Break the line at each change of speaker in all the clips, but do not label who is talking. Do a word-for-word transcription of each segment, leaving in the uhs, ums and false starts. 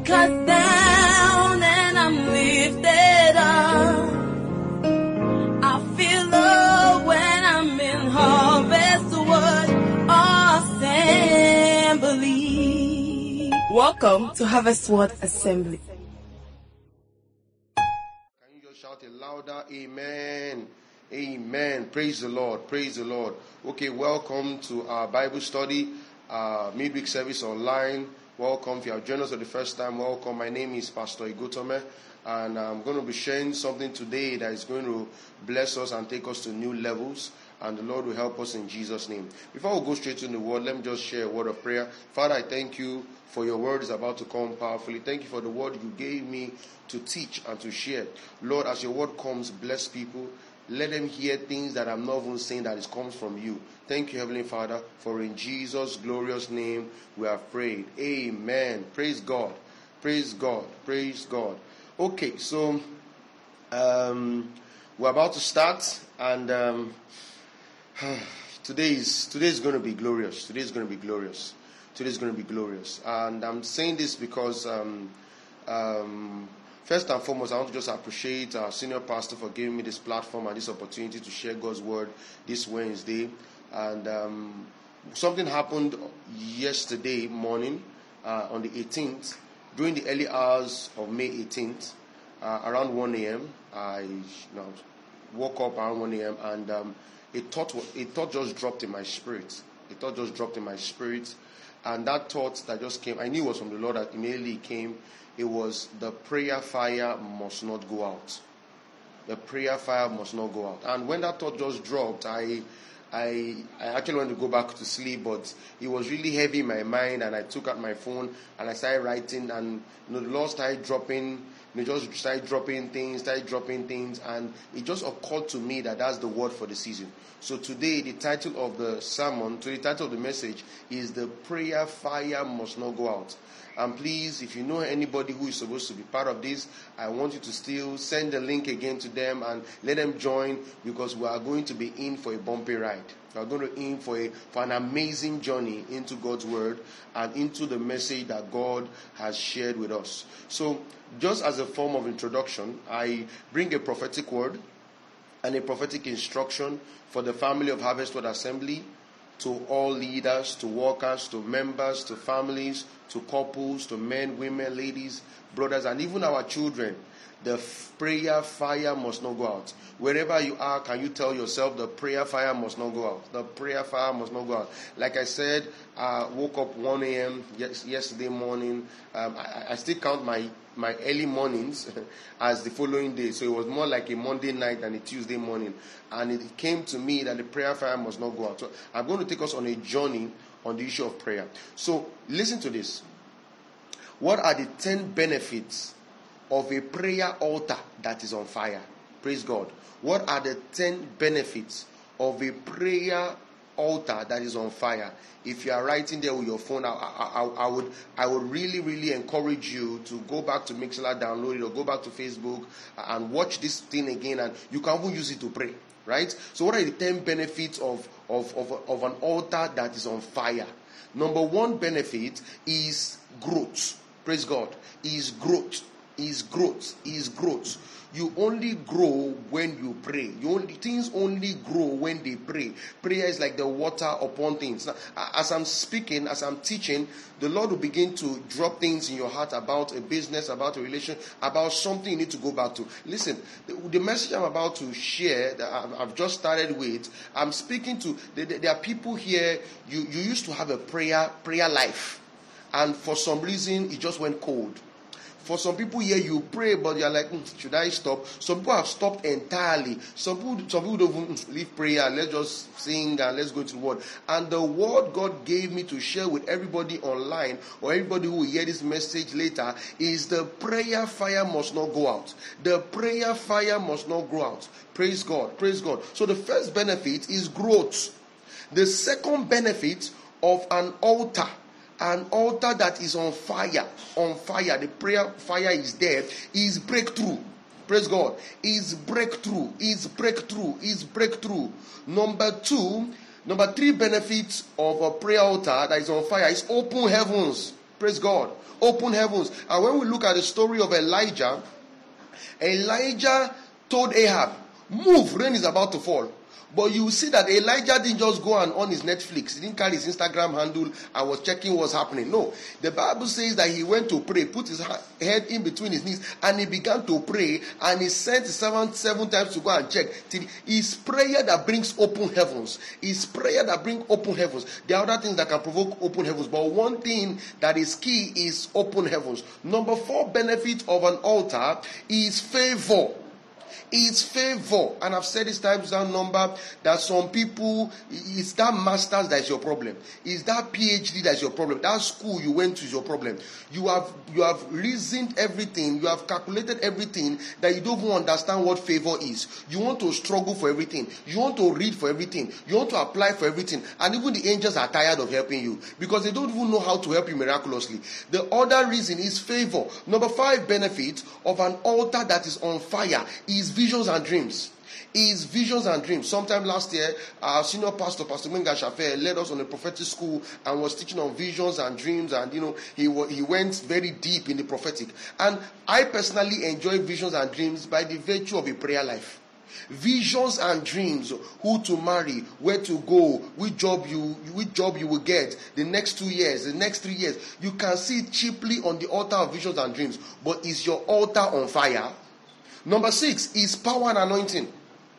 cast down and I'm lifted up. I feel love when I'm in Harvest Word Assembly. Welcome to Harvest Word Assembly.
Can you just shout a louder amen? Amen. Praise the Lord. Praise the Lord. Okay, welcome to our Bible study, uh, midweek service online. Welcome. If you have joined us for the first time, welcome. My name is Pastor Igotome, and I'm going to be sharing something today that is going to bless us and take us to new levels, and the Lord will help us in Jesus' name. Before we go straight to the word, let me just share a word of prayer. Father, I thank you for your word is about to come powerfully. Thank you for the word you gave me to teach and to share. Lord, as your word comes, bless people. Let them hear things that I'm not even saying that it comes from you. Thank you, Heavenly Father, for in Jesus' glorious name we have prayed. Amen. Praise God. Praise God. Praise God. Okay, so um, we're about to start, and um, today is today is going to be glorious. Today is going to be glorious. Today is going to be glorious. And I'm saying this because um, um, first and foremost, I want to just appreciate our senior pastor for giving me this platform and this opportunity to share God's word this Wednesday. And um, something happened yesterday morning uh, on the eighteenth, during the early hours of May eighteenth, uh, around one a.m. I you know, woke up around one a.m. and um, a thought, a thought just dropped in my spirit. A thought just dropped in my spirit. And that thought that just came, I knew it was from the Lord that immediately came. It was the prayer fire must not go out. The prayer fire must not go out. And when that thought just dropped, I I, I actually wanted to go back to sleep, but it was really heavy in my mind, and I took out my phone and I started writing, and you know, the Lord started dropping, you know, just started dropping things, started dropping things, and it just occurred to me that that's the word for the season. So today, the title of the sermon, so the title of the message is "The Prayer Fire Must Not Go Out." And please, if you know anybody who is supposed to be part of this, I want you to still send the link again to them and let them join, because we are going to be in for a bumpy ride. We are going to in for, a, for an amazing journey into God's word and into the message that God has shared with us. So, just as a form of introduction, I bring a prophetic word and a prophetic instruction for the family of Harvest Word Assembly, to all leaders, to workers, to members, to families, to couples, to men, women, ladies, brothers, and even our children. The f- prayer fire must not go out. Wherever you are, can you tell yourself the prayer fire must not go out? The prayer fire must not go out. Like I said, I woke up one a.m. Yes, yesterday morning. Um, I, I still count my, my early mornings as the following day. So it was more like a Monday night than a Tuesday morning. And it came to me that the prayer fire must not go out. So I'm going to take us on a journey on the issue of prayer. So listen to this. What are the ten benefits of a prayer altar that is on fire? Praise God. What are the ten benefits of a prayer altar that is on fire? If you are writing there with your phone, I, I, I, I would I would really, really encourage you to go back to Mixlr, download it, or go back to Facebook and watch this thing again, and you can even use it to pray. Right? So what are the ten benefits of, of, of, of an altar that is on fire? Number one benefit is growth. Praise God. Is growth. Is growth. Is growth. You only grow when you pray. You only things only grow when they pray. Prayer is like the water upon things. Now, as I'm speaking, as I'm teaching, the Lord will begin to drop things in your heart about a business, about a relation, about something you need to go back to. Listen, the, the message I'm about to share, that I've just started with, I'm speaking to. There are people here. You you used to have a prayer prayer life, and for some reason it just went cold. For some people here, you pray, but you're like, mm, should I stop? Some people have stopped entirely. Some people, some people don't even leave prayer. Let's just sing and let's go to the word. And the word God gave me to share with everybody online, or everybody who will hear this message later, is the prayer fire must not go out. The prayer fire must not go out. Praise God. Praise God. So the first benefit is growth. The second benefit of an altar, an altar that is on fire, on fire, the prayer fire is there, is breakthrough. Praise God. Is breakthrough, is breakthrough, is breakthrough. Number two, number three benefit of a prayer altar that is on fire is open heavens. Praise God. Open heavens. And when we look at the story of Elijah, Elijah told Ahab, move, rain is about to fall. But you see that Elijah didn't just go and on his Netflix. He didn't carry his Instagram handle and was checking what's happening. No. The Bible says that he went to pray, put his head in between his knees, and he began to pray. And he sent his servant seven times to go and check. It's prayer that brings open heavens. It's prayer that brings open heavens. There are other things that can provoke open heavens. But one thing that is key is open heavens. Number four benefit of an altar is favor. It's favor. And I've said this times down number that some people, it's that master's that is your problem. It's that PhD that is your problem. That school you went to is your problem. You have you have reasoned everything. You have calculated everything that you don't even understand what favor is. You want to struggle for everything. You want to read for everything. You want to apply for everything. And even the angels are tired of helping you because they don't even know how to help you miraculously. The other reason is favor. Number five benefit of an altar that is on fire is visions and dreams. Is visions and dreams. Sometime last year, our senior pastor, Pastor Menga Shafe, led us on a prophetic school and was teaching on visions and dreams. And you know, he he went very deep in the prophetic. And I personally enjoy visions and dreams by the virtue of a prayer life. Visions and dreams, who to marry, where to go, which job you which job you will get, the next two years, the next three years. You can see it cheaply on the altar of visions and dreams. But is your altar on fire? Number six is power and anointing.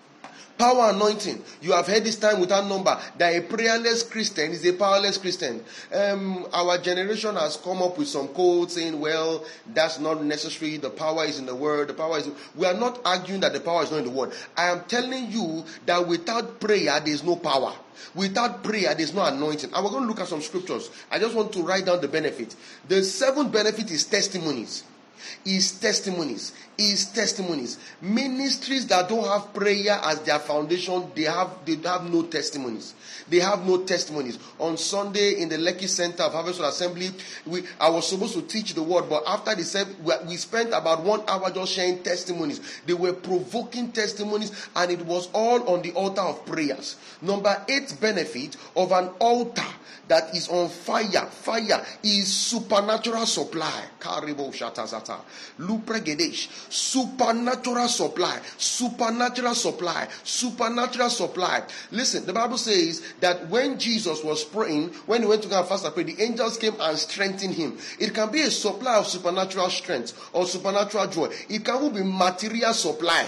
Power anointing. You have heard this time without number that a prayerless Christian is a powerless Christian. Um, our generation has come up with some code saying, well, that's not necessary. The power is in the word. The power is. We are not arguing that the power is not in the word. I am telling you that without prayer, there is no power. Without prayer, there is no anointing. And we're going to look at some scriptures. I just want to write down the benefit. The seventh benefit is testimonies. Is testimonies. Is testimonies. Ministries that don't have prayer as their foundation, they have they have no testimonies. They have no testimonies. On Sunday in the Lekki Center of Harvest Assembly, we I was supposed to teach the word, but after the service, we spent about one hour just sharing testimonies. They were provoking testimonies, and it was all on the altar of prayers. Number eight benefit of an altar that is on fire, fire is supernatural supply. Karibo shatazata, lupregedesh, supernatural supply, supernatural supply, supernatural supply. Listen, the Bible says that when Jesus was praying, when he went to go and fast and pray, the angels came and strengthened him. It can be a supply of supernatural strength or supernatural joy. It can even be material supply.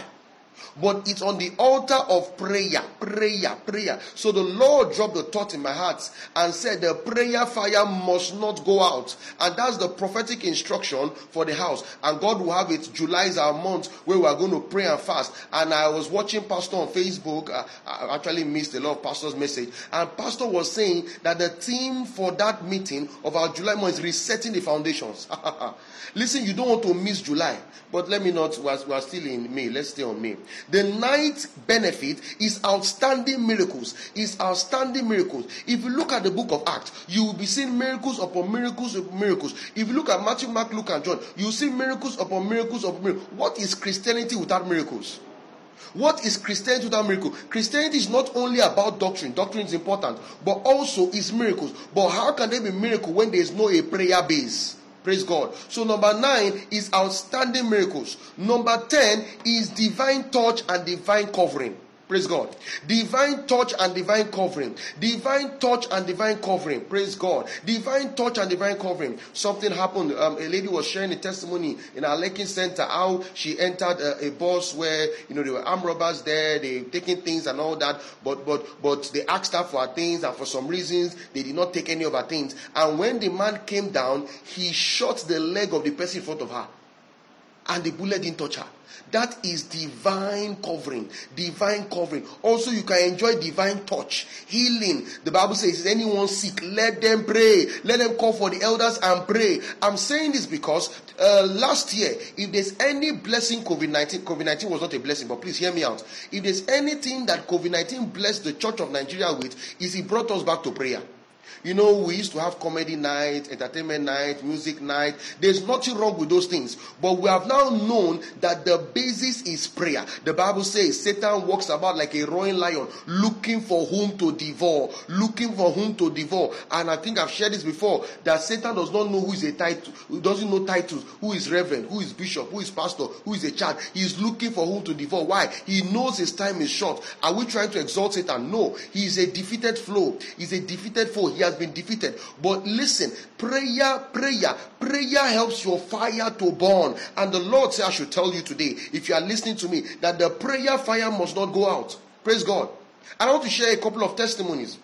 But it's on the altar of prayer, prayer, prayer. So the Lord dropped the thought in my heart and said the prayer fire must not go out. And that's the prophetic instruction for the house. And God will have it. July is our month where we are going to pray and fast. And I was watching Pastor on Facebook. Uh, I actually missed a lot of Pastor's message. And Pastor was saying that the theme for that meeting of our July month is resetting the foundations. Listen, you don't want to miss July. But let me not, we are, we are still in May. Let's stay on May. The ninth benefit is outstanding miracles. Is outstanding miracles. If you look at the book of Acts, you will be seeing miracles upon miracles upon miracles. If you look at Matthew, Mark, Luke, and John, you will see miracles upon miracles upon miracles. What is Christianity without miracles? What is Christianity without miracle? Christianity is not only about doctrine. Doctrine is important, but also is miracles. But how can there be miracle when there is no a prayer base? Praise God. So number nine is outstanding miracles. Number ten is divine touch and divine covering. Praise God. Divine touch and divine covering. Divine touch and divine covering. Praise God. Divine touch and divine covering. Something happened. Um, a lady was sharing a testimony in our Lekki Center how she entered a, a bus where, you know, there were armed robbers there. They were taking things and all that. But but but they asked her for her things, and for some reasons they did not take any of her things. And when the man came down, he shot the leg of the person in front of her. And the bullet didn't touch her. That is divine covering. Divine covering. Also, you can enjoy divine touch. Healing. The Bible says, is anyone sick? Let them pray. Let them call for the elders and pray. I'm saying this because uh, last year, if there's any blessing COVID nineteen, COVID nineteen was not a blessing, but please hear me out. If there's anything that COVID nineteen blessed the Church of Nigeria with, is it brought us back to prayer. You know, we used to have comedy night, entertainment night, music night. There's nothing wrong with those things. But we have now known that the basis is prayer. The Bible says Satan walks about like a roaring lion, looking for whom to devour. Looking for whom to devour. And I think I've shared this before, that Satan does not know who is a title, who doesn't know titles, who is reverend, who is bishop, who is pastor, who is a child. He is looking for whom to devour. Why? He knows his time is short. Are we trying to exalt Satan? No. He is a defeated foe. He's a defeated foe. He has been defeated. But listen, prayer, prayer, prayer helps your fire to burn. And the Lord said I should tell you today, if you are listening to me, that the prayer fire must not go out. Praise God. And I want to share a couple of testimonies.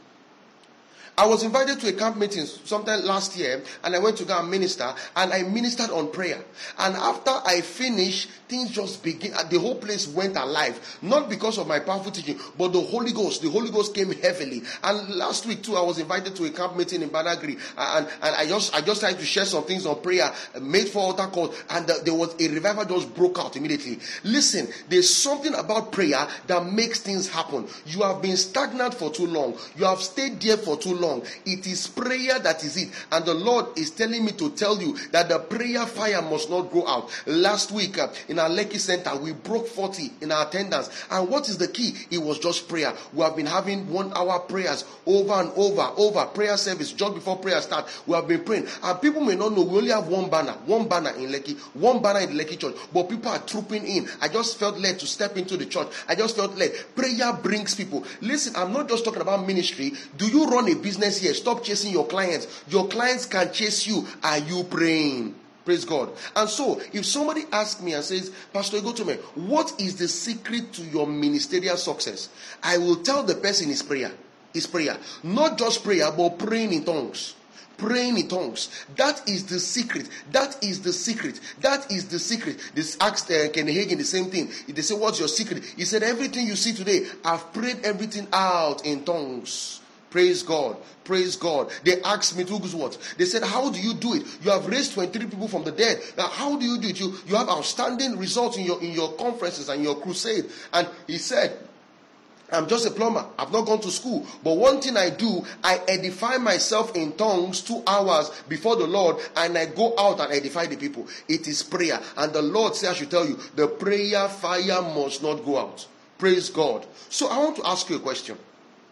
I was invited to a camp meeting sometime last year, and I went to go and minister, and I ministered on prayer. And after I finished, things just began. The whole place went alive. Not because of my powerful teaching, but the Holy Ghost. The Holy Ghost came heavily. And last week too, I was invited to a camp meeting in Badagry, and, and I just I just tried to share some things on prayer, made for altar call, and the, there was a revival just broke out immediately. Listen, there's something about prayer that makes things happen. You have been stagnant for too long. You have stayed there for too long. It is prayer that is it. And the Lord is telling me to tell you that the prayer fire must not go out. Last week uh, in our Lekki Center, we broke forty in our attendance. And what is the key? It was just prayer. We have been having one hour prayers over and over, over prayer service just before prayer start. We have been praying. And people may not know, we only have one banner, one banner in Lekki, one banner in the Lekki church. But people are trooping in. I just felt led to step into the church. I just felt led. Prayer brings people. Listen, I'm not just talking about ministry. Do you run a business here? Stop chasing your clients. Your clients can chase you. Are you praying? Praise God. And so, if somebody asks me and says, Pastor Egotome, what is the secret to your ministerial success? I will tell the person is prayer. Is prayer. Not just prayer, but praying in tongues. Praying in tongues. That is the secret. That is the secret. That is the secret. This asked uh, Kenny Hagin the same thing. They say, what's your secret? He said, everything you see today, I've prayed everything out in tongues. Praise God. Praise God. They asked me to what? They said, how do you do it? You have raised twenty-three people from the dead. Now, how do you do it? You, you have outstanding results in your in your conferences and your crusade. And he said, I'm just a plumber. I've not gone to school. But one thing I do, I edify myself in tongues two hours before the Lord, and I go out and edify the people. It is prayer. And the Lord says, I should tell you, the prayer fire must not go out. Praise God. So I want to ask you a question.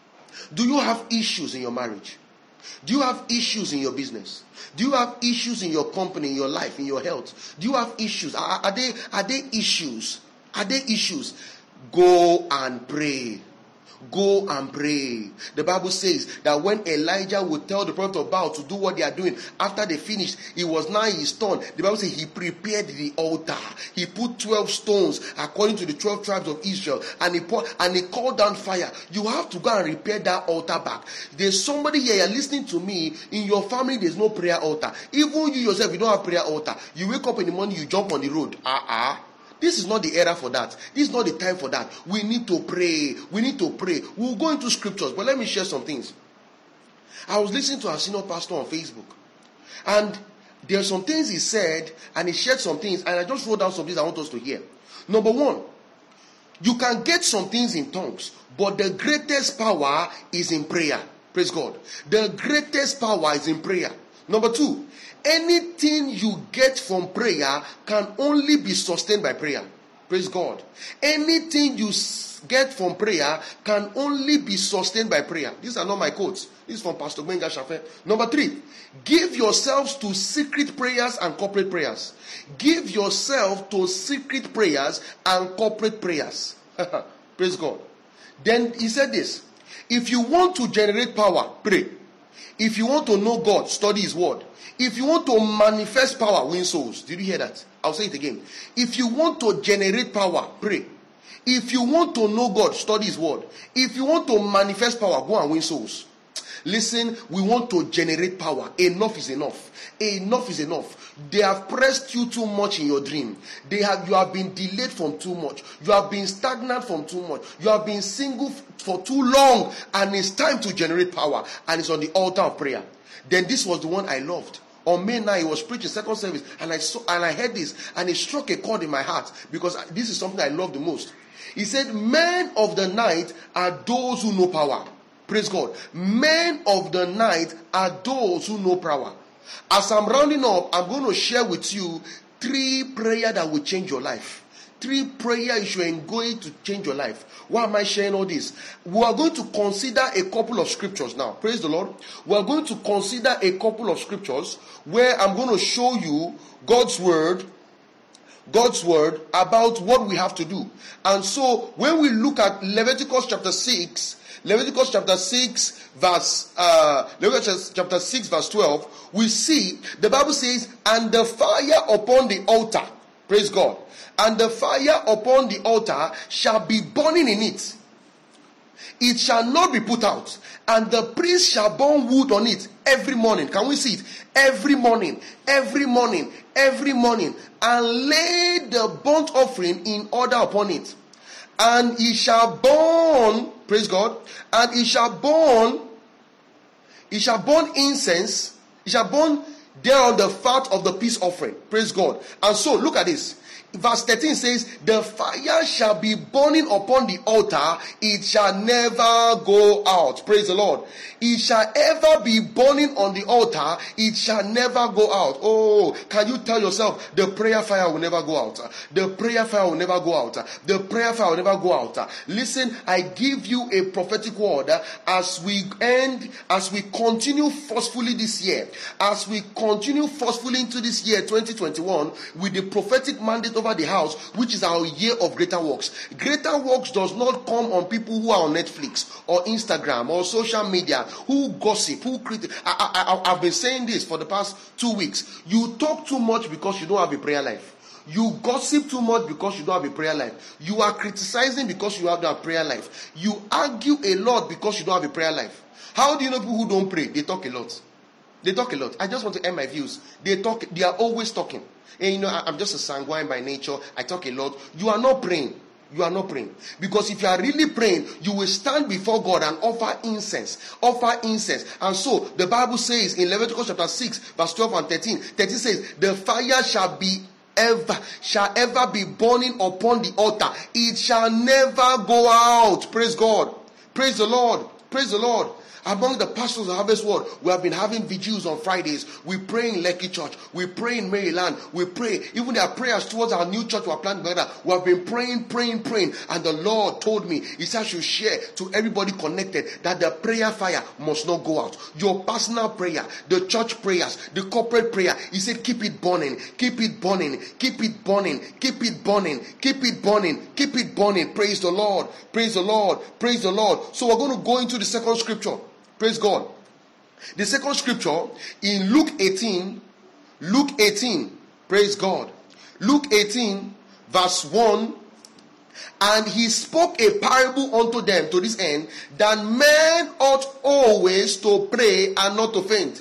Do you have issues in your marriage? Do you have issues in your business? Do you have issues in your company, in your life, in your health? Do you have issues? Are, are they are they issues? Are they issues? Go and pray. Go and pray. The Bible says that when Elijah would tell the prophet of Baal to do what they are doing, after they finished, it was now his turn. The Bible says he prepared the altar. He put twelve stones according to the twelve tribes of Israel, and he put, and he called down fire. You have to go and repair that altar back. There's somebody here, you're listening to me. In your family, there's no prayer altar. Even you yourself, you don't have prayer altar. You wake up in the morning, you jump on the road. Ah uh-uh. This is not the era for that. This is not the time for that. We need to pray. We need to pray. We'll go into scriptures, but let me share some things. I was listening to our senior pastor on Facebook, and there are some things he said, and he shared some things, and I just wrote down some things I want us to hear. Number one, you can get some things in tongues, but the greatest power is in prayer. Praise God. The greatest power is in prayer. Number two, anything you get from prayer can only be sustained by prayer. Praise God. Anything you get from prayer can only be sustained by prayer. These are not my quotes. This is from Pastor Gbenga Shafe. Number three, give yourselves to secret prayers and corporate prayers. Give yourself to secret prayers and corporate prayers. Praise God. Then he said this. If you want to generate power, pray. If you want to know God, study His word. If you want to manifest power, win souls. Did you hear that? I'll say it again. If you want to generate power, pray. If you want to know God, study His word. If you want to manifest power, go and win souls. Listen, we want to generate power. Enough is enough. Enough is enough. They have pressed you too much in your dream. They have you have been delayed from too much. You have been stagnant from too much. You have been single for too long, and it's time to generate power. And it's on the altar of prayer. Then this was the one I loved. On May ninth, he was preaching second service, and I saw and I heard this, and it struck a chord in my heart, because this is something I love the most. He said, men of the night are those who know power. Praise God. Men of the night are those who know power. As I'm rounding up, I'm going to share with you three prayers that will change your life. Three prayers you are going to change your life. Why am I sharing all this? We are going to consider a couple of scriptures now. Praise the Lord. We are going to consider a couple of scriptures where I'm going to show you God's word, God's word about what we have to do. And so when we look at Leviticus chapter six, Leviticus chapter six verse uh, Leviticus chapter six verse twelve, we see the Bible says, and the fire upon the altar, praise God, and the fire upon the altar shall be burning in it. It shall not be put out, and the priest shall burn wood on it every morning. Can we see it? Every morning, every morning, every morning, and lay the burnt offering in order upon it. And he shall burn, praise God, and he shall burn, he shall burn incense, he shall burn there on the fat of the peace offering. Praise God. And so, look at this. Verse thirteen says, the fire shall be burning upon the altar, it shall never go out. Praise the Lord. It shall ever be burning on the altar, it shall never go out. Oh, can you tell yourself, the prayer fire will never go out. The prayer fire will never go out. The prayer fire will never go out. Listen, I give you a prophetic word as we end, as we continue forcefully this year, as we continue forcefully into this year twenty twenty-one with the prophetic mandate over the house, which is our year of greater works. Greater works does not come on people who are on Netflix or Instagram or social media, who gossip, who critic. I, I, I've been saying this for the past two weeks. You talk too much because you don't have a prayer life. You gossip too much because you don't have a prayer life. You are criticizing because you have a prayer life. You argue a lot because you don't have a prayer life. How do you know people who don't pray? They talk a lot. They talk a lot. I just want to end my views. They talk. They are always talking. And you know, I'm just a sanguine by nature. I talk a lot. You are not praying. You are not praying. Because if you are really praying, you will stand before God and offer incense. Offer incense. And so, the Bible says in Leviticus chapter six, verse twelve and thirteen, thirteen says, the fire shall be ever, shall ever be burning upon the altar. It shall never go out. Praise God. Praise the Lord. Praise the Lord. Among the pastors of Harvest World, we have been having vigils on Fridays. We pray in Lekki Church. We pray in Maryland. We pray. Even their prayers towards our new church we are planning together. We have been praying, praying, praying. And the Lord told me, He said I should share to everybody connected that the prayer fire must not go out. Your personal prayer, the church prayers, the corporate prayer. He said keep it burning. Keep it burning. Keep it burning. Keep it burning. Keep it burning. Keep it burning. Praise the Lord. Praise the Lord. Praise the Lord. So we're going to go into the second scripture. Praise God. The second scripture in Luke eighteen, Luke eighteen, praise God. Luke eighteen, verse one, and he spoke a parable unto them to this end, that men ought always to pray and not to faint.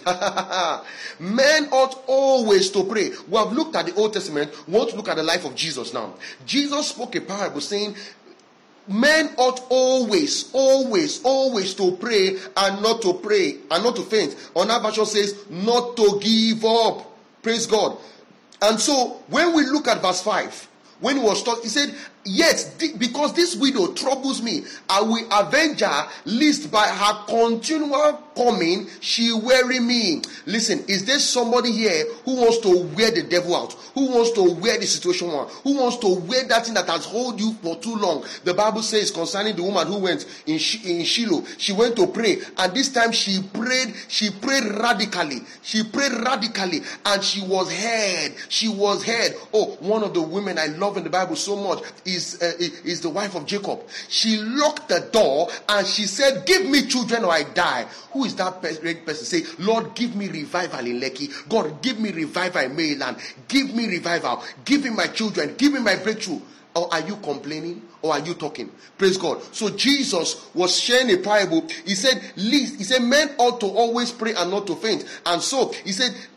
Men ought always to pray. We have looked at the Old Testament. We want to look at the life of Jesus now. Jesus spoke a parable saying, men ought always, always, always to pray and not to pray and not to faint. Another version says not to give up. Praise God. And so when we look at verse five, when he was taught, he said, yet because this widow troubles me, I will avenge her, lest by her continual coming she weary me. Listen, is there somebody here who wants to wear the devil out? Who wants to wear the situation out? Who wants to wear that thing that has held you for too long? The Bible says concerning the woman who went in, in Shiloh, she went to pray, and this time she prayed, she prayed radically. She prayed radically, and she was heard. She was heard. Oh, one of the women I love in the Bible so much is Is, uh, is the wife of Jacob. She locked the door and she said, give me children or I die. Who is that person? Say, Lord, give me revival in Lekki. God, give me revival in Maryland. Give me revival. Give me my children. Give me my breakthrough. Or are you complaining? Or are you talking? Praise God. So Jesus was sharing a parable. He said, he said, men ought to always pray and not to faint. And so he said,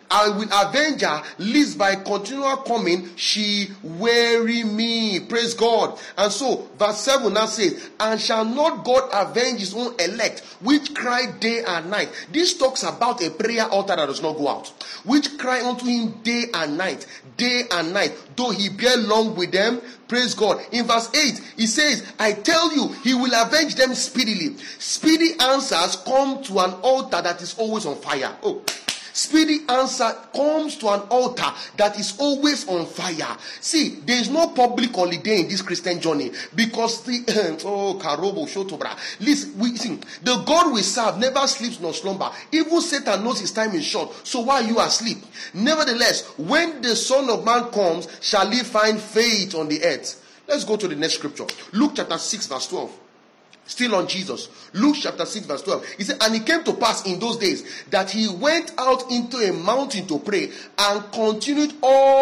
I will avenge her, lest by continual coming she weary me. Praise God. And so verse seven now says, and shall not God avenge his own elect, which cry day and night? This talks about a prayer altar that does not go out, which cry unto him day and night, day and night, though he bear long with them. Praise God. In verse eight, he says, I tell you, he will avenge them speedily. Speedy answers come to an altar that is always on fire. Oh, speedy answer comes to an altar that is always on fire. See, there is no public holiday in this Christian journey, because the oh Karobo Shotobra. Listen, we sing. The God we serve never sleeps nor slumber. Even Satan knows his time is short. So why are you asleep? Nevertheless, when the Son of Man comes, shall he find faith on the earth? Let's go to the next scripture. Luke chapter six, verse twelve. Still on Jesus. Luke chapter six, verse twelve. He said, and it came to pass in those days that he went out into a mountain to pray, and continued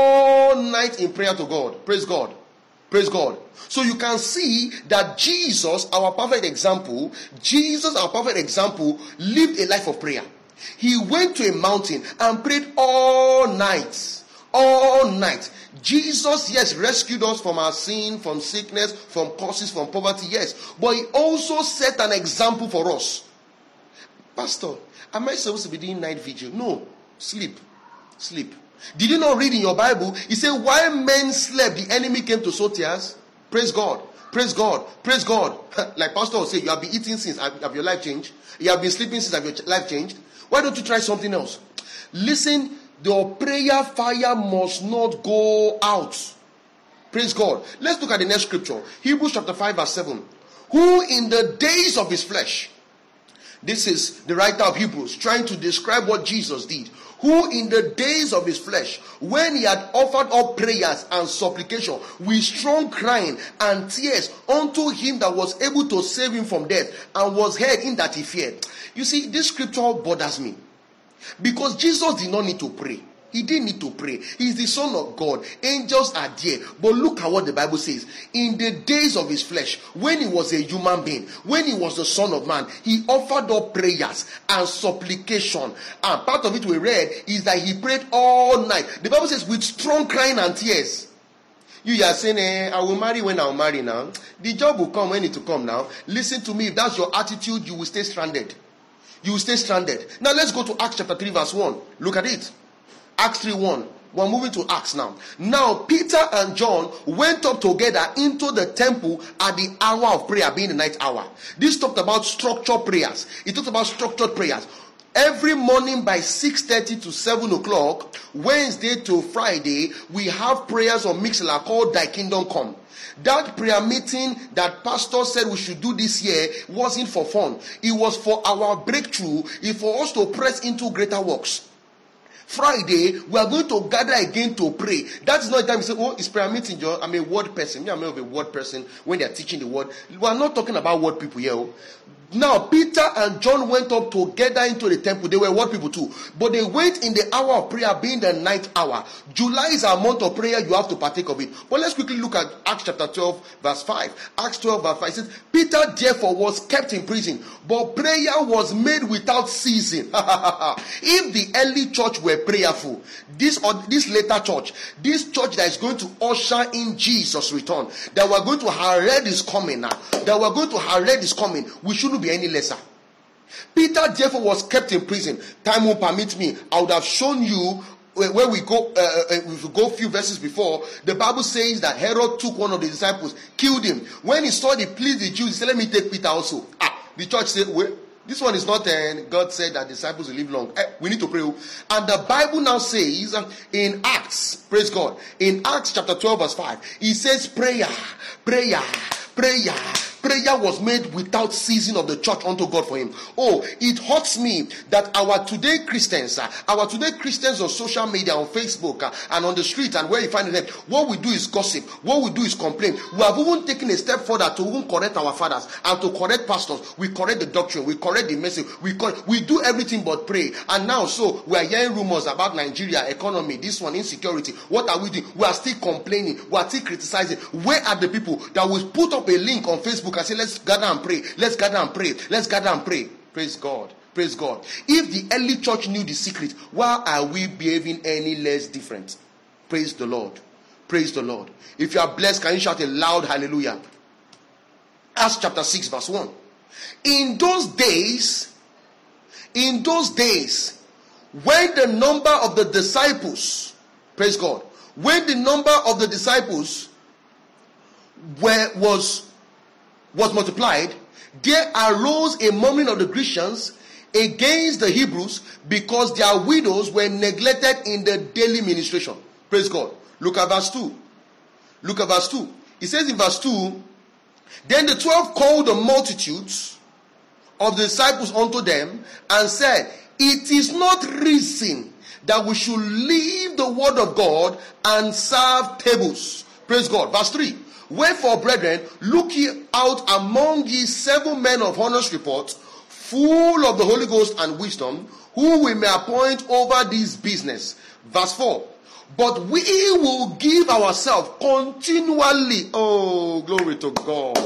all night in prayer to God. Praise God. Praise God. So you can see that Jesus, our perfect example, Jesus, our perfect example, lived a life of prayer. He went to a mountain and prayed all night. All night. Jesus, yes, rescued us from our sin, from sickness, from curses, from poverty, yes. But he also set an example for us. Pastor, am I supposed to be doing night vigil? No. Sleep. Sleep. Did you not read in your Bible? He said, while men slept, the enemy came to sow tears. Praise God. Praise God. Praise God. Like Pastor will say, you have been eating since. Have your life changed? You have been sleeping since. Have your life changed? Why don't you try something else? Listen. Your prayer fire must not go out. Praise God. Let's look at the next scripture. Hebrews chapter five, verse seven. Who in the days of his flesh, this is the writer of Hebrews trying to describe what Jesus did. Who in the days of his flesh, when he had offered up prayers and supplication with strong crying and tears unto him that was able to save him from death, and was heard in that he feared. You see, this scripture bothers me. Because Jesus did not need to pray. He didn't need to pray. He's the Son of God. Angels are there. But look at what the Bible says. In the days of his flesh, when he was a human being, when he was the Son of Man, he offered up prayers and supplication. And part of it we read is that he prayed all night. The Bible says with strong crying and tears. You are saying, eh, I will marry when I will marry now. The job will come when it will come now. Listen to me. If that's your attitude, you will stay stranded. You will stay stranded. Now let's go to Acts chapter three, verse one. Look at it. Acts three, one. We're moving to Acts now. Now Peter and John went up together into the temple at the hour of prayer, being the night hour. This talked about structured prayers. It talked about structured prayers. Every morning by six thirty to seven o'clock, Wednesday to Friday, we have prayers on Mixlr called Thy Kingdom Come. That prayer meeting that pastor said we should do this year wasn't for fun. It was for our breakthrough. It's for us to press into greater works. Friday, we are going to gather again to pray. That's not the time you say, oh, it's prayer meeting, John. I'm a word person. Me, I'm not a word person when they're teaching the word. We are not talking about word people here. Now, Peter and John went up together into the temple. They were word people too. But they went in the hour of prayer, being the night hour. July is our month of prayer. You have to partake of it. But let's quickly look at Acts chapter twelve, verse five. Acts twelve, verse five says, Peter therefore was kept in prison, but prayer was made without ceasing. If the early church were prayerful, this or this later church, this church that is going to usher in Jesus' return, that we're going to herald is coming now, that we're going to herald is coming, we shouldn't be any lesser. Peter therefore was kept in prison. Time won't permit me. I would have shown you where we go. Uh, if we go a few verses before, the Bible says that Herod took one of the disciples, killed him. When he saw the pleased the Jews, he said, "Let me take Peter also." Ah, the church said, "Wait, this one is not." Uh, God said that disciples will live long. Eh, we need to pray. And the Bible now says in Acts, praise God, in Acts chapter twelve, verse five, it says, "Prayer, prayer, prayer." Prayer was made without ceasing of the church unto God for him. Oh, it hurts me that our today Christians, uh, our today Christians on social media, on Facebook, uh, and on the street, and where you find them, what we do is gossip. What we do is complain. We have even taken a step further to even correct our fathers and to correct pastors. We correct the doctrine. We correct the message. We correct, we do everything but pray. And now, so we are hearing rumors about Nigeria economy, this one insecurity. What are we doing? We are still complaining. We are still criticizing. Where are the people that will put up a link on Facebook and say, let's gather and pray, let's gather and pray, let's gather and pray? Praise God. Praise God. If the early church knew the secret, why are we behaving any less different? Praise the Lord. Praise the Lord. If you are blessed, can you shout a loud hallelujah? Acts chapter six verse one. In those days, in those days, when the number of the disciples, praise God, when the number of the disciples were, was, was multiplied, there arose a murmuring of the Grecians against the Hebrews because their widows were neglected in the daily ministration. Praise God. Look at verse two. Look at verse two. It says in verse two, then the twelve called the multitudes of the disciples unto them and said, it is not reason that we should leave the word of God and serve tables. Praise God. Verse three. Wherefore, brethren, look ye out among ye seven men of honest report, full of the Holy Ghost and wisdom, who we may appoint over this business. Verse four. But we will give ourselves continually, oh, glory to God,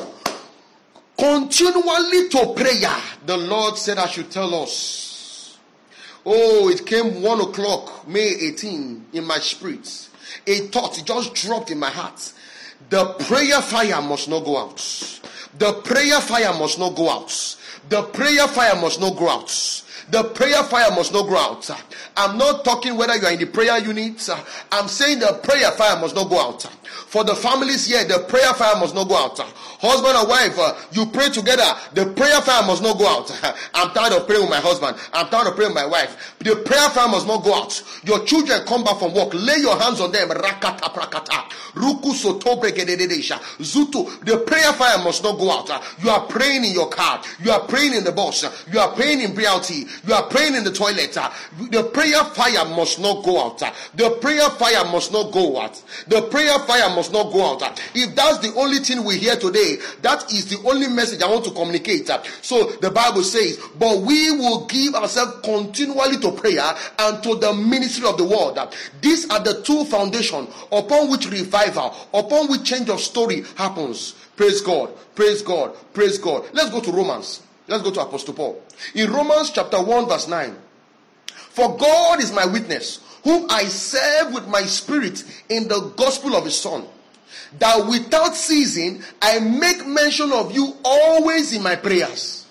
continually to prayer. The Lord said I should tell us. Oh, it came one o'clock, May eighteenth, in my spirit. A thought, it just dropped in my heart. The prayer fire must not go out. The prayer fire must not go out. The prayer fire must not go out. The prayer fire must not go out. I'm not talking whether you are in the prayer unit. I'm saying the prayer fire must not go out. For the families here, the prayer fire must not go out. Husband and wife, uh, you pray together. The prayer fire must not go out. I'm tired of praying with my husband. I'm tired of praying with my wife. The prayer fire must not go out. Your children come back from work. Lay your hands on them. Rakata prakata. Ruku sotobre gedededesha. Zutu. The prayer fire must not go out. You are praying in your car. You are praying in the bus. You are praying in B L T. You are praying in the toilet. The prayer fire must not go out. The prayer fire must not go out. The prayer fire must not go out. If that's the only thing we hear today, that is the only message I want to communicate. So the Bible says, but we will give ourselves continually to prayer and to the ministry of the word. These are the two foundations upon which revival, upon which change of story happens. Praise God. Praise God. Praise God. Let's go to Romans. Let's go to Apostle Paul. In Romans chapter one verse nine. For God is my witness, whom I serve with my spirit in the gospel of his Son, that without ceasing I make mention of you always in my prayers.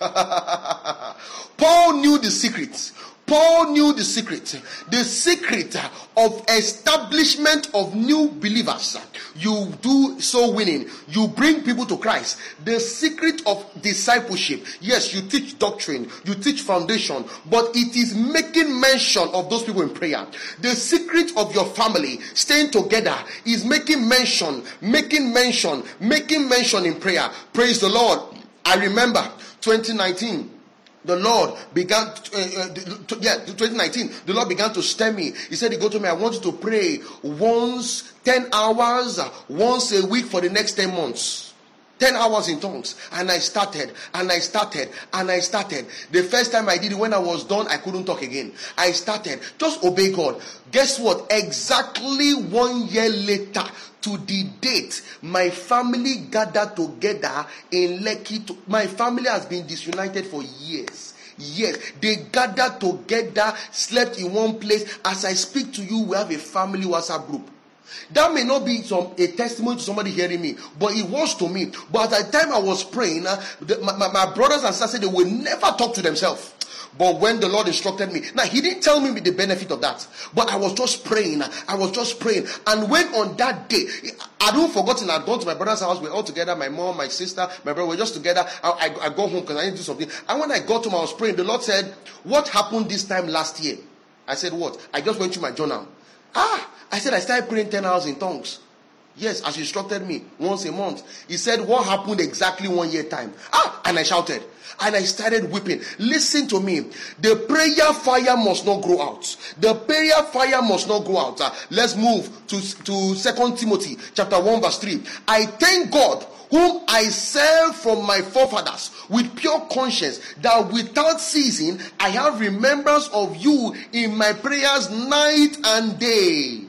Paul knew the secret. Paul knew the secret. The secret of establishment of new believers. You do so winning. You bring people to Christ. The secret of discipleship. Yes, you teach doctrine. You teach foundation. But it is making mention of those people in prayer. The secret of your family staying together is making mention, making mention, making mention in prayer. Praise the Lord. I remember twenty nineteen. The Lord began, uh, uh, to, yeah, twenty nineteen, the Lord began to stir me. He said, he go to me, I want you to pray once, ten hours, once a week for the next ten months. ten hours in tongues. And I started, and I started, and I started. The first time I did it, when I was done, I couldn't talk again. I started. Just obey God. Guess what? Exactly one year later, to the date, my family gathered together in Lekki. To, my family has been disunited for years. Yes, they gathered together, slept in one place. As I speak to you, we have a family WhatsApp group. That may not be some a testimony to somebody hearing me, but it was to me. But at the time I was praying, uh, the, my, my, my brothers and sisters said they will never talk to themselves. But when the Lord instructed me, now he didn't tell me the benefit of that, but I was just praying. I was just praying. And when on that day, I don't forgotten, I'd gone to my brother's house. We're all together. My mom, my sister, my brother, we're just together. I, I, I go home because I need to do something. And when I got home, I was praying. The Lord said, what happened this time last year? I said, what? I just went through my journal. Ah, I said, I started praying ten hours in tongues. Yes, as he instructed me, once a month. He said, what happened exactly one year time? Ah, and I shouted. And I started weeping. Listen to me. The prayer fire must not grow out. The prayer fire must not go out. Uh, let's move to, to Second Timothy chapter one verse three. I thank God, whom I serve from my forefathers with pure conscience, that without ceasing I have remembrance of you in my prayers night and day.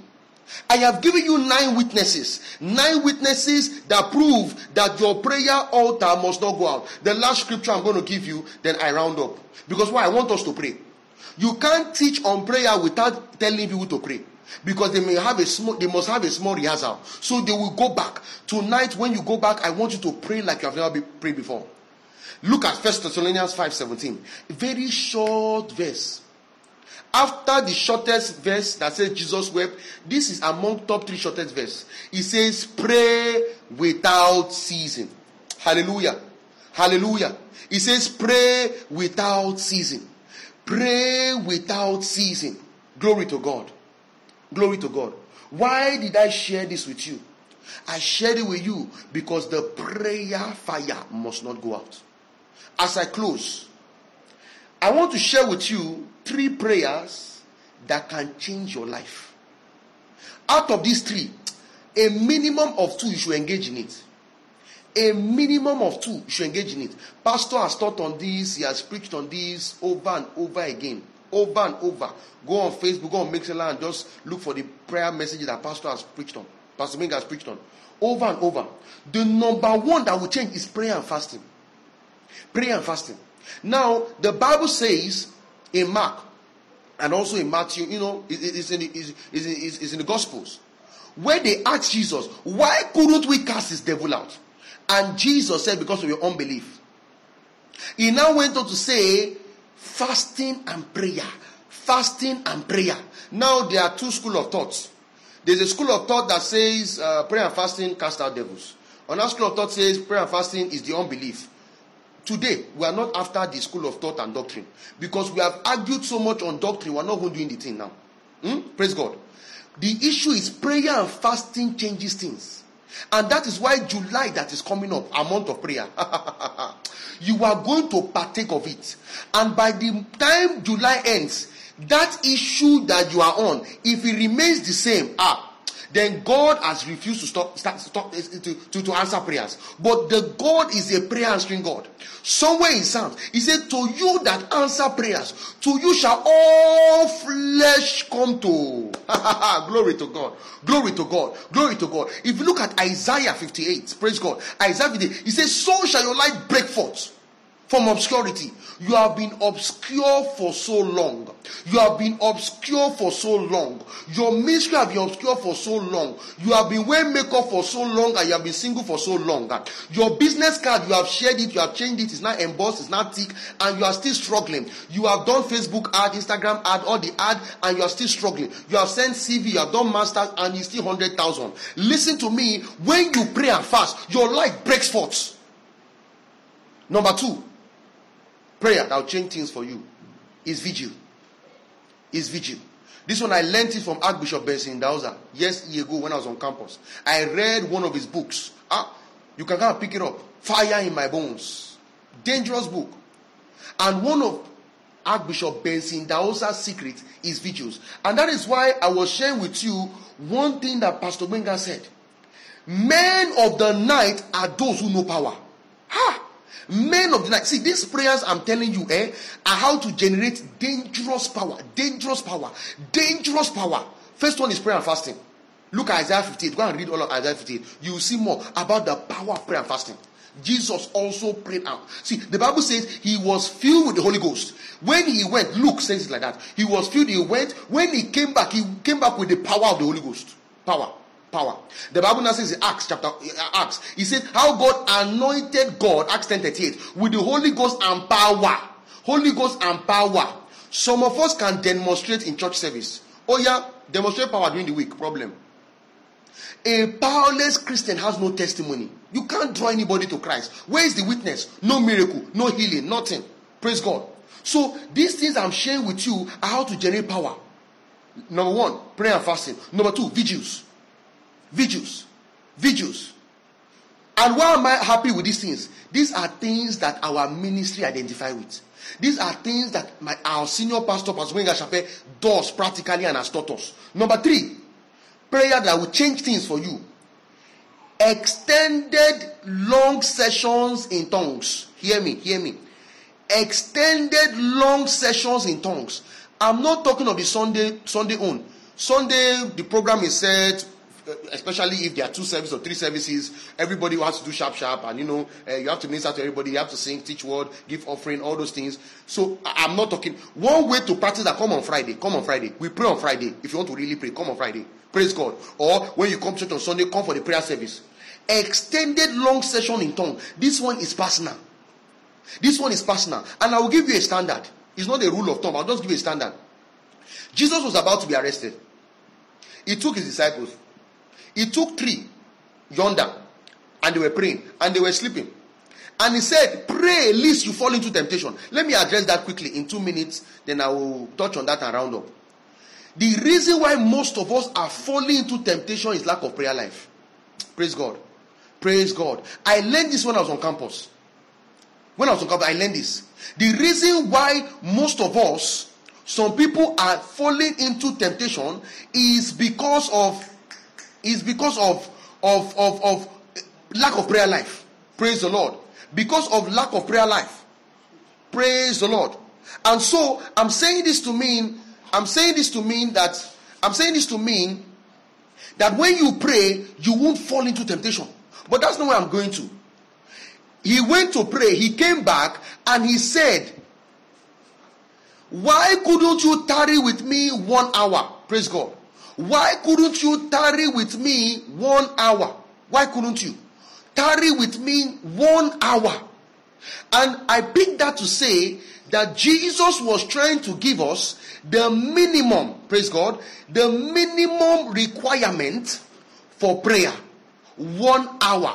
I have given you nine witnesses. Nine witnesses that prove that your prayer altar must not go out. The last scripture I'm going to give you, then I round up. Because why? I want us to pray. You can't teach on prayer without telling people to pray. Because they may have a small, they must have a small rehearsal. So they will go back. Tonight when you go back, I want you to pray like you have never prayed before. Look at First Thessalonians five seventeen. A very short verse. After the shortest verse that says Jesus wept, this is among top three shortest verse. It says, pray without ceasing. Hallelujah. Hallelujah. It says, pray without ceasing. Pray without ceasing. Glory to God. Glory to God. Why did I share this with you? I shared it with you because the prayer fire must not go out. As I close, I want to share with you three prayers that can change your life. Out of these three, a minimum of two, you should engage in it. A minimum of two, you should engage in it. Pastor has taught on this, he has preached on this over and over again. Over and over. Go on Facebook, go on Mixlr and just look for the prayer messages that Pastor has preached on. Pastor Ming has preached on. Over and over. The number one that will change is prayer and fasting. Prayer and fasting. Now, the Bible says in Mark and also in Matthew, you know, it's in the, it's, it's, it's in the Gospels, where they asked Jesus, why couldn't we cast this devil out? And Jesus said, because of your unbelief. He now went on to say, fasting and prayer. Fasting and prayer. Now, there are two schools of thoughts. There's a school of thought that says uh, prayer and fasting cast out devils. Another school of thought says prayer and fasting is the unbelief. Today, we are not after the school of thought and doctrine. Because we have argued so much on doctrine, we are not going doing the thing now. Hmm? Praise God. The issue is prayer and fasting changes things. And that is why July that is coming up, a month of prayer. You are going to partake of it. And by the time July ends, that issue that you are on, if it remains the same, ah, then God has refused to stop, start, stop to, to, to answer prayers. But the God is a prayer answering God. Somewhere in Psalms, he said, to you that answer prayers, to you shall all flesh come to. Glory to God. Glory to God. Glory to God. If you look at Isaiah fifty-eight, praise God. Isaiah fifty-eight, he says, so shall your light break forth from obscurity. You have been obscure for so long. You have been obscure for so long. Your ministry have been obscure for so long. You have been wearing makeup for so long and you have been single for so long. Your business card, you have shared it, you have changed it, it's not embossed, it's not thick, and you are still struggling. You have done Facebook ad, Instagram ad, all the ad, and you are still struggling. You have sent C V, you have done masters, and you still one hundred thousand. Listen to me, when you pray and fast, your light breaks forth. Number two, prayer that will change things for you is vigil. Is vigil. This one I learned it from Archbishop Benson Idahosa years ago when I was on campus. I read one of his books. Ah, you can kind of pick it up. Fire in My Bones. Dangerous book. And one of Archbishop Benson Idahosa's secrets is vigils. And that is why I was sharing with you one thing that Pastor Benga said. Men of the night are those who know power. Ha! Men of the night. See, these prayers I'm telling you eh, are how to generate dangerous power. Dangerous power. Dangerous power. First one is prayer and fasting. Look at Isaiah fifty-eight. Go and read all of Isaiah fifty-eight. You will see more about the power of prayer and fasting. Jesus also prayed out. See, the Bible says he was filled with the Holy Ghost. When he went, Luke says it like that. He was filled, he went. When he came back, he came back with the power of the Holy Ghost. Power. Power. The Bible now says in Acts chapter Acts, he said how God anointed God, Acts ten thirty-eight, with the Holy Ghost and power. Holy Ghost and power. Some of us can demonstrate in church service. Oh yeah, demonstrate power during the week. Problem. A powerless Christian has no testimony. You can't draw anybody to Christ. Where is the witness? No miracle, no healing, nothing. Praise God. So these things I'm sharing with you are how to generate power. Number one, prayer and fasting. Number two, vigils. Vigils. Vigils. And why am I happy with these things? These are things that our ministry identify with. These are things that my, our senior pastor, Pastor Wenga Shape, does practically and has taught us. Number three, prayer that will change things for you. Extended long sessions in tongues. Hear me, hear me. Extended long sessions in tongues. I'm not talking of the Sunday, Sunday on. Sunday, the program is set, especially if there are two services or three services, everybody has to do sharp, sharp, and you know, uh, you have to minister to everybody, you have to sing, teach word, give offering, all those things. So I- I'm not talking. One way to practice that, come on Friday, come on Friday. We pray on Friday. If you want to really pray, come on Friday. Praise God. Or when you come to church on Sunday, come for the prayer service. Extended long session in tongue. This one is personal. This one is personal. And I will give you a standard. It's not a rule of thumb. I'll just give you a standard. Jesus was about to be arrested. He took his disciples. He took three yonder, and they were praying, and they were sleeping. And he said, pray lest you fall into temptation. Let me address that quickly in two minutes, then I will touch on that and round up. The reason why most of us are falling into temptation is lack of prayer life. Praise God. Praise God. I learned this when I was on campus. When I was on campus, I learned this. The reason why most of us, some people are falling into temptation is because of is because of, of, of, of lack of prayer life. Praise the Lord. Because of lack of prayer life. Praise the Lord. And so, I'm saying this to mean, I'm saying this to mean that, I'm saying this to mean that when you pray, you won't fall into temptation. But that's not where I'm going to. He went to pray, he came back, and he said, why couldn't you tarry with me one hour? Praise God. Why couldn't you tarry with me one hour? Why couldn't you? Tarry with me one hour. And I picked that to say that Jesus was trying to give us the minimum, praise God, the minimum requirement for prayer. One hour.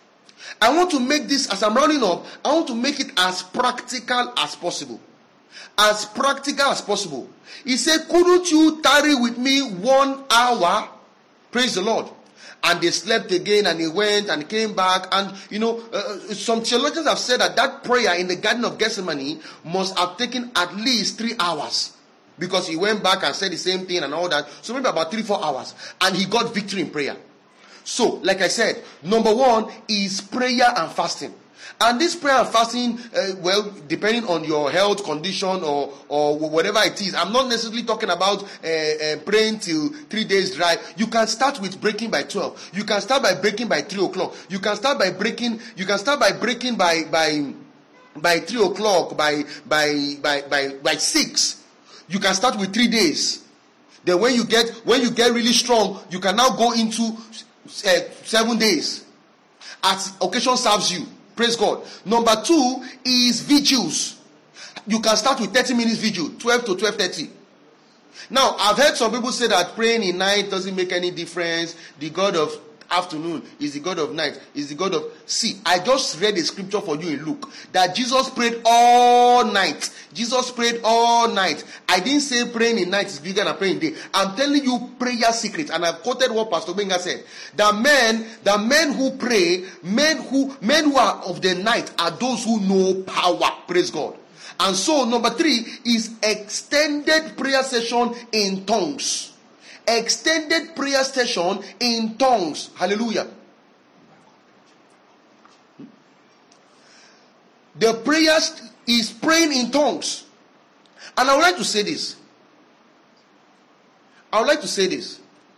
I want to make this, as I'm rounding up, I want to make it as practical as possible. As practical as possible. He said, couldn't you tarry with me one hour? Praise the Lord. And they slept again, and he went and came back. And you know, uh, some theologians have said that that prayer in the Garden of Gethsemane must have taken at least three hours. Because he went back and said the same thing and all that. So maybe about three, four hours. And he got victory in prayer. So, like I said, number one is prayer and fasting. And this prayer and fasting, uh, well, depending on your health condition or or whatever it is, I'm not necessarily talking about uh, uh, praying till three days dry. You can start with breaking by twelve. You can start by breaking by three o'clock. You can start by breaking. You can start by breaking by by by three o'clock. By by by by by six. You can start with three days. Then when you get when you get really strong, you can now go into uh, seven days. As occasion serves you. Praise God. Number two is vigils. You can start with thirty minutes vigil, twelve to twelve thirty. Now, I've heard some people say that praying in night doesn't make any difference. The God of afternoon is the God of night, is the God of... See, I just read a scripture for you in Luke, that Jesus prayed all night. Jesus prayed all night. I didn't say praying in night is bigger than praying day. I'm telling you prayer secrets, and I've quoted what Pastor Benga said. The men, the men who pray, men who, men who are of the night are those who know power. Praise God. And so, number three is extended prayer session in tongues. Extended prayer session in tongues. Hallelujah. The prayer is praying in tongues. And I would like to say this. I would like to say this.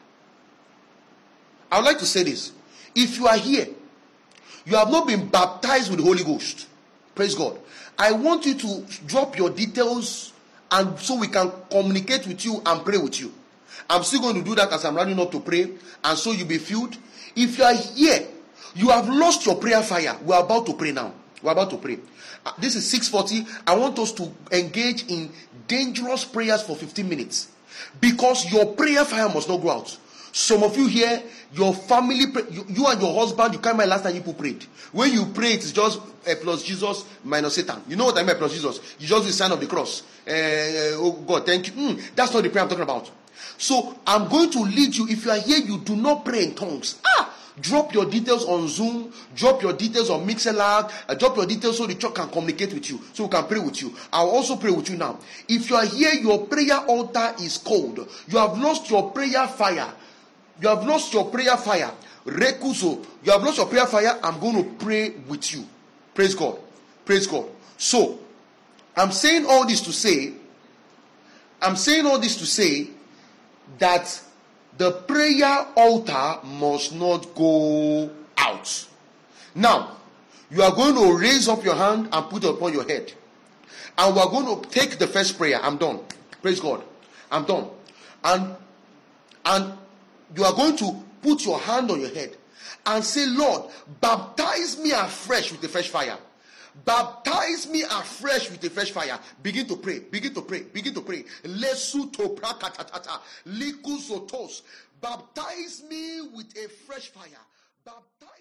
I would like to say this. If you are here, you have not been baptized with the Holy Ghost. Praise God. I want you to drop your details, and so we can communicate with you and pray with you. I'm still going to do that as I'm running up to pray, and so you'll be filled. If you are here, you have lost your prayer fire. We're about to pray now. We're about to pray. Uh, this is six forty. I want us to engage in dangerous prayers for fifteen minutes. Because your prayer fire must not go out. Some of you here, your family, pray, you, you and your husband, you can't remember last time you people prayed. When you pray, it's just uh, plus Jesus minus Satan. You know what I mean by plus Jesus? You just do the sign of the cross. Uh, uh, oh God, thank you. Mm, that's not the prayer I'm talking about. So I'm going to lead you. If you are here, you do not pray in tongues. Ah, drop your details on Zoom. Drop your details on MixerLab. Uh, drop your details so the church can communicate with you, so we can pray with you. I'll also pray with you now. If you are here, your prayer altar is cold. You have lost your prayer fire. You have lost your prayer fire. Rekuso, you have lost your prayer fire. I'm going to pray with you. Praise God. Praise God. So, I'm saying all this to say, I'm saying all this to say that the prayer altar must not go out. Now, you are going to raise up your hand and put it upon your head. And we are going to take the first prayer. I'm done. Praise God. I'm done. And, and you are going to put your hand on your head and say, Lord, baptize me afresh with the fresh fire. Baptize me afresh with a fresh fire. Begin to pray. Begin to pray. Begin to pray. Lesuto prakatatata. Likusotos. Baptize me with a fresh fire. Baptize